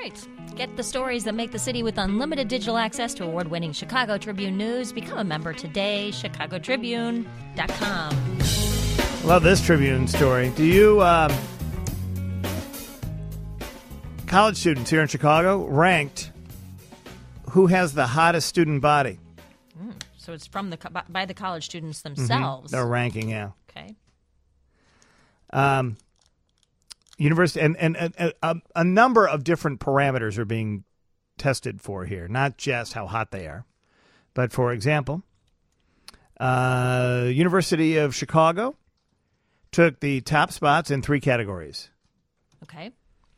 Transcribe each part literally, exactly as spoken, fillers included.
right. Get the stories that make the city with unlimited digital access to award-winning Chicago Tribune news. Become a member today, chicago tribune dot com. Love this Tribune story. Do you, um, college students here in Chicago, ranked who has the hottest student body? Mm, so it's from the co- by the college students themselves. Mm-hmm. They're ranking, yeah. Okay. Um, university and, and, and a, a number of different parameters are being tested for here, not just how hot they are. But, for example, uh, University of Chicago took the top spots in three categories. Okay.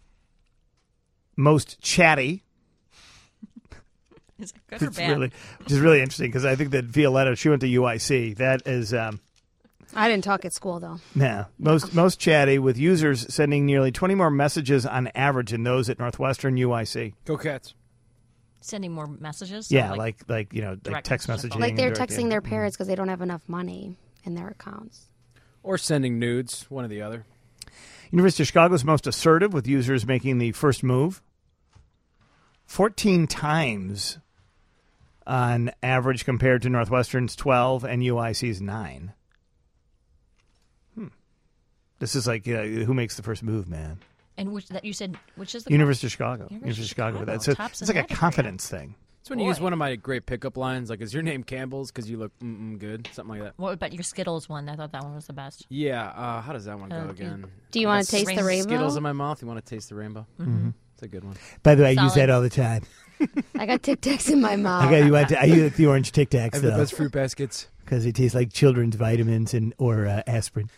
Most chatty. Is it good or It's bad? really, which is really interesting because I think that Violetta, she went to U I C. That is, um, I didn't talk at school, though. yeah, most most chatty, with users sending nearly twenty more messages on average than those at Northwestern U I C. Go Cats. Sending more messages? So Yeah, like, like like you know, like direct text message. messaging. Like they're and direct- texting their parents because they don't have enough money in their accounts. Or sending nudes, one or the other. University of Chicago is most assertive, with users making the first move fourteen times on average compared to Northwestern's twelve and U I C's nine. Hmm. This is like uh, who makes the first move, man. And which that you said, which is the University of Chicago. University University of of Chicago. Chicago. That's a, Tops it's in like a that area. confidence thing. That's when you use Boy. one of my great pickup lines, like, is your name Campbell's because you look mm-mm good? Something like that. What about your Skittles one? I thought that one was the best. Yeah, uh, how does that one Uh, go again? Do you I want got to taste the Skittles rainbow? Skittles in my mouth. You want to taste the rainbow? Mm-hmm. It's a good one. By the way, I use Solid. that all the time. I got Tic Tacs in my mouth. I got you. want to- I use the orange Tic I Tacs have the though, best fruit baskets. because it tastes like children's vitamins and or uh, aspirin.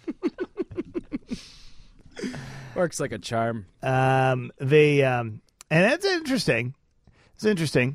Works like a charm. Um, the um, and that's interesting. It's interesting.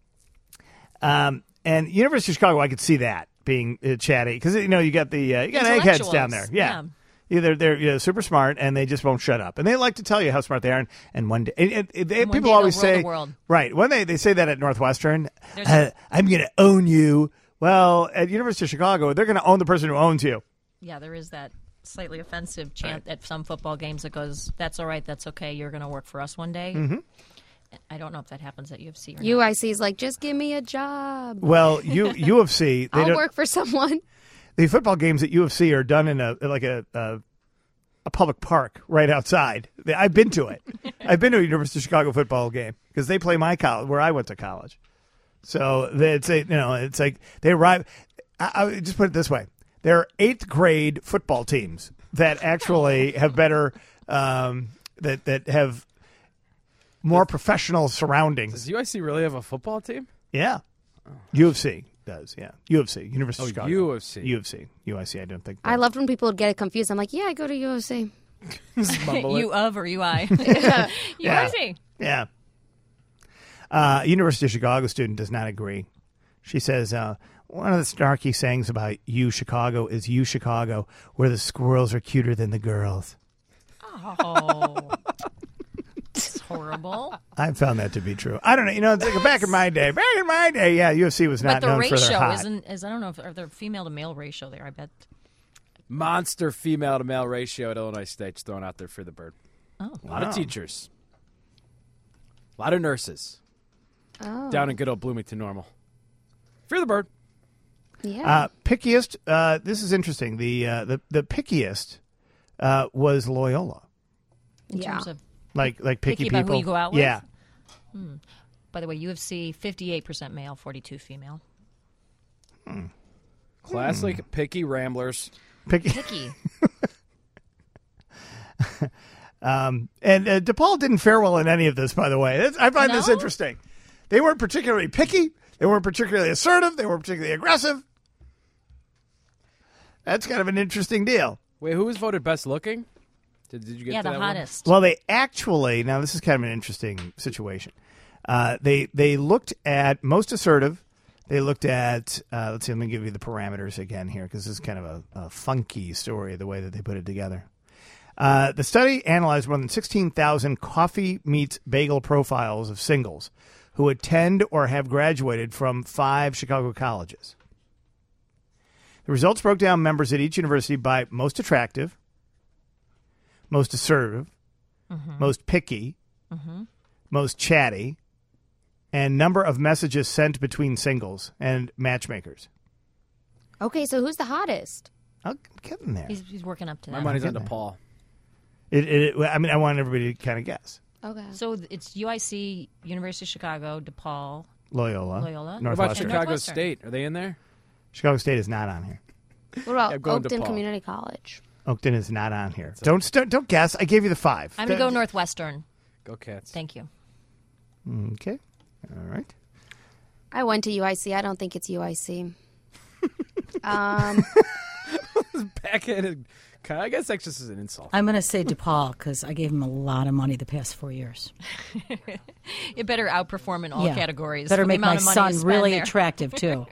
Um, and University of Chicago, I could see that being uh, chatty because you know you got the uh, you got eggheads down there. Intellectuals, Yeah, yeah. Either they're you know, super smart and they just won't shut up, and they like to tell you how smart they are. And, and one day, and, and, and they, And one people day always they'll rule say, the world. right? When they they say that at Northwestern, There's uh, I'm going to own you. Well, at University of Chicago, they're going to own the person who owns you. Yeah, there is that slightly offensive chant at some football games that goes, "That's all right, that's okay. You're going to work for us one day." Mm-hmm. I don't know if that happens at U F C or not. U I C's like, just give me a job. Well, you U of C, they I'll don't, work for someone. the football games at U of C are done in a like a a, a public park right outside. I've been to it. I've been to a University of Chicago football game because they play my college where I went to college. So it's a, you know it's like they arrive. I, I just put it this way: there are eighth grade football teams that actually have better um, that that have more professional surroundings. Does U I C really have a football team? Yeah, U of C does. Yeah, U of C, University Oh, of Chicago. U of C. U of C, U I C. I don't think. I loved when people would get it confused. I'm like, yeah, I go to U of C. Mumble it. U of or U I? Yeah. U I C. Yeah. Uh, a University of Chicago student does not agree. She says uh, one of the snarky sayings about U Chicago is U Chicago, where the squirrels are cuter than the girls. Oh, it's horrible. I found that to be true. I don't know. You know, it's like back in my day. Back in my day, yeah, U F C was not But the known for their ratio hot. isn't. Is I don't know if are there female to male ratio there. I bet. Monster female to male ratio at Illinois State's thrown out there for the bird. Oh, A lot Wow. of teachers. A lot of nurses. Oh, Down in good old Bloomington Normal. Fear the bird. yeah. Uh, pickiest. Uh, this is interesting. The uh, the the pickiest uh, was Loyola. in Yeah. terms of. Like like picky, Picky people. about who you go out with? Yeah. By the way, U F C fifty-eight percent male, forty-two female. Classic picky ramblers. Picky. Picky. Um, and uh, DePaul didn't fare well in any of this, by the way. That's, I find this No? interesting. They weren't particularly picky. They weren't particularly assertive. They weren't particularly aggressive. That's kind of an interesting deal. Wait, who was voted best looking? Did, did you get Yeah, to the that one? hottest. Well, they actually, now this is kind of an interesting situation. Uh, they they looked at most assertive. They looked at, uh, let's see, let me give you the parameters again here because this is kind of a, a funky story, the way that they put it together. Uh, the study analyzed more than sixteen thousand coffee meets bagel profiles of singles who attend or have graduated from five Chicago colleges. The results broke down members at each university by most attractive, most assertive, most picky, most chatty, and number of messages sent between singles and matchmakers. Okay, so who's the hottest? I'll get in there. He's, he's working up to My that. money's on getting there. DePaul. It, it, I mean, I want everybody to kind of guess. Okay. So it's U I C, University of Chicago, DePaul, Loyola. Loyola. What about Northwestern. Chicago Northwestern. State? Are they in there? Chicago State is not on here. What about I'm going to Oakton Paul. Community College? Oakton is not on here. Don't st- don't guess. I gave you the five. I'm going to Th- go Northwestern. Go Cats. Thank you. Okay. All right. I went to U I C. I don't think it's U I C. um, Backhanded. I guess that's just an insult. I'm going to say DePaul because I gave him a lot of money the past four years. It better outperform in all Yeah. categories. Better for the make my amount of money you son spend really there. attractive, too.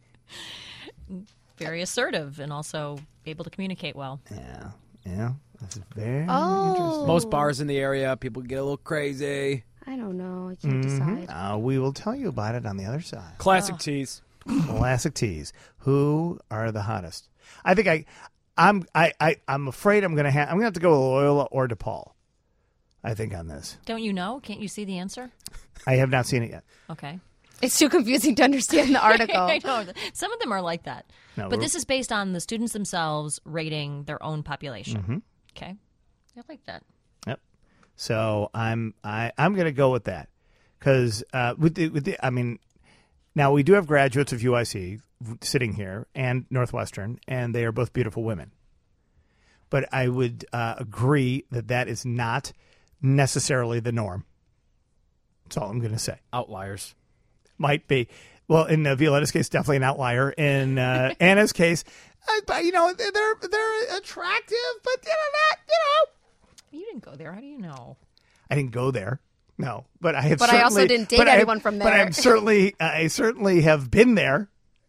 Very assertive and also able to communicate well. Yeah. Yeah. That's very oh, Most bars in the area, people get a little crazy. I don't know. I can't interesting. decide. Uh, we will tell you about it on the other side. Classic teas. Classic teas. Who are the hottest? I think I, I'm I, I I'm afraid I'm gonna have I'm gonna have to go with Loyola or DePaul. I think on this. Don't you know? Can't you see the answer? I have not seen it yet. Okay. It's too confusing to understand the article. I know. Some of them are like that. No, but we're- this is based on the students themselves rating their own population. Mm-hmm. Okay. I like that. Yep. So I'm I I'm gonna go with that because uh, with the with the I mean now we do have graduates of U I C sitting here and Northwestern, and they are both beautiful women. But I would uh, agree that that is not necessarily the norm. That's all I'm going to say. Outliers. Might be. Well, in uh, Violetta's case, definitely an outlier. In uh, Anna's case, uh, but, you know, they're they're attractive, but you know, not, you know. You didn't go there. How do you know? I didn't go there. No, but I have. But I also certainly- didn't date but I- anyone from But there. I'm certainly, I certainly have been there.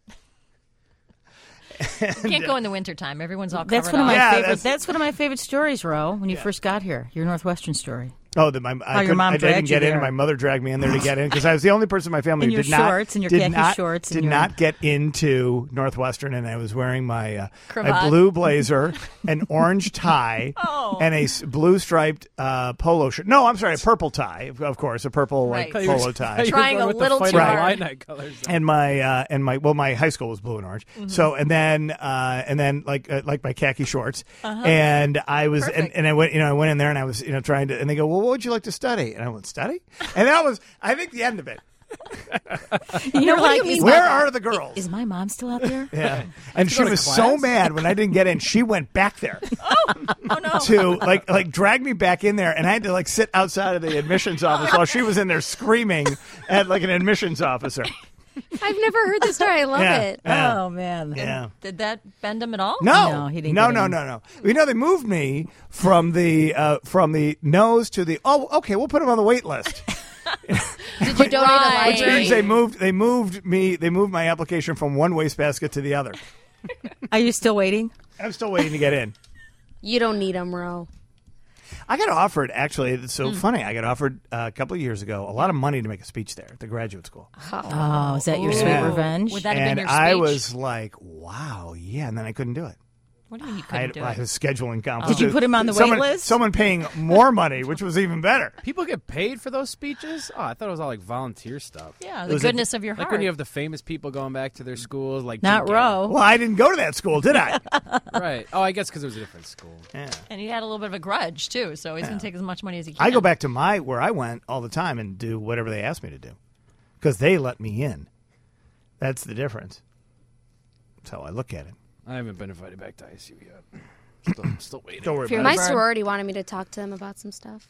You can't go in the wintertime. Everyone's all That's covered one of my up. Yeah, favorite. that's- That's, one of my favorite stories, Ro. When you first got here, your Northwestern story. Oh, the, my, I, your couldn't- mom I didn't dragged you get in. there. My mother dragged me in there to get in because I was the only person in my family In who your did not shorts and your did khaki not, shorts and did your- not get into Northwestern, and I was wearing my uh, my Cravat. blue blazer, an orange tie, Oh. and a s- blue striped uh, polo shirt. No, I'm sorry, a purple tie, of course, a purple like Right. polo You were tie. Trying a with the little Fighting too hard. Illini colors. And my uh, and my well, my high school was blue and orange. Mm-hmm. So and then uh, and then like uh, like my khaki shorts. And I was and, Uh-huh. Perfect. and I went you know I went in there and I was you know trying to and they go, well, what would you like to study? And I went, study? And that was I think the end of it. You're what do like, you mean is, by Where that? are the girls? is my mom still out there? Yeah. And she go to was class? so mad when I didn't get in. She went back there Oh, no. to like like drag me back in there, and I had to like sit outside of the admissions office while she was in there screaming at like an admissions officer. I've never heard this story. I love Yeah. it. Yeah. Oh man. Yeah. Did that bend him at all? No, No, he didn't no, get no, in. no, no. You know, they moved me from the uh, from the nose to the. Oh, okay, we'll put him on the wait list. Did you donate Right. a Which library? means they moved. They moved me. They moved my application from one wastebasket to the other. Are you still waiting? I'm still waiting to get in. You don't need them, Ro. I got offered. Actually, it's Hmm. so funny. I got offered uh, a couple of years ago a lot of money to make a speech there at the graduate school, Oh, is that your Yeah. sweet revenge? Would that have and been your speech? I was like, "Wow, yeah!" And then I couldn't do it. What do you mean you I, couldn't had, do I it? was scheduling conflicts. Did you put him on the wait someone, list? Someone paying more money, which was even better. People get paid for those speeches? Oh, I thought it was all like volunteer stuff. Yeah, It the was a- goodness of your Like heart. when you have the famous people going back to their schools, like Not Jim Ro. Well, I didn't go to that school, did I? Carrey. Right. Oh, I guess because it was a different school. Yeah. and he had a little bit of a grudge, too, so he's going to take as much money as he can. I go back to my where I went all the time and do whatever they asked me to do because they let me in. That's the difference. That's how I look at it. I haven't been invited back to I S U yet. Still, still waiting. Don't worry Fear about My it. Bird. sorority wanted me to talk to them about some stuff.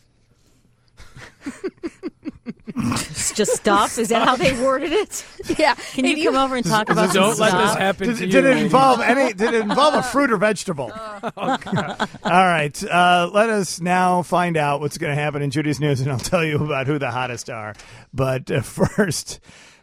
It's just stuff. Is that how they worded it? Yeah. Can you come over and talk about some Don't let stuff? this happen Did, to did you. it lady. involve any? Did it involve a fruit or vegetable? All right. Uh, let us now find out what's going to happen in Judy's news, and I'll tell you about who the hottest are. But uh, first,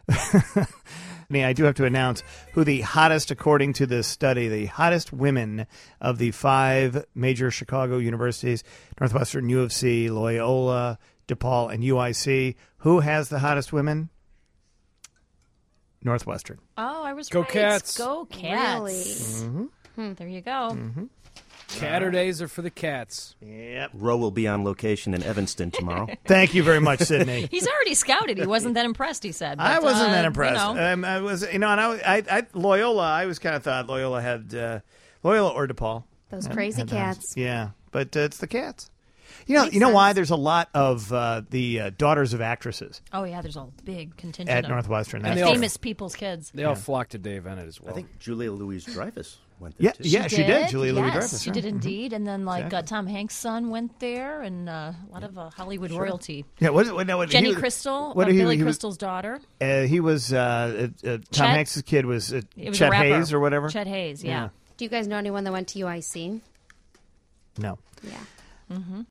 I do have to announce who the hottest, according to this study, the hottest women of the five major Chicago universities: Northwestern, U of C, Loyola, DePaul, and U I C. Who has the hottest women? Northwestern. Oh, I was Go right. Cats. Go Cats. Really? There you go. Saturdays are for the cats. Yep. Roe will be on location in Evanston tomorrow. Thank you very much, Sydney. He's already scouted. He wasn't that impressed, he said. I but, wasn't uh, that impressed. You know. um, I was, you know, and I, I, I Loyola. I was kind of thought Loyola had uh, Loyola or DePaul. Those Had- crazy had those. cats. Yeah, but uh, it's the cats. You know, Makes you know why? sense. There's a lot of uh, the uh, daughters of actresses Oh, yeah, there's a big contingent at of Northwestern. And of they all- famous people's kids. They all flock to Dave Ennett as well. I think Julia Louis-Dreyfus went there, Yeah, too. yeah, she did. Julia yes, Louis-Dreyfus. she yeah. did indeed. And then, like, Exactly. uh, Tom Hanks' son went there, and uh, a lot of uh, Hollywood royalty. Yeah, what, what, no, what, Jenny he was- Crystal, what uh, he- Billy he was- Crystal's daughter. Uh, he was uh, uh, uh, Tom Chet? Hanks' kid was uh, It was a Chet rapper. Hayes or whatever. Chet Hayes, yeah. Do you guys know anyone that went to U I C? No. Yeah.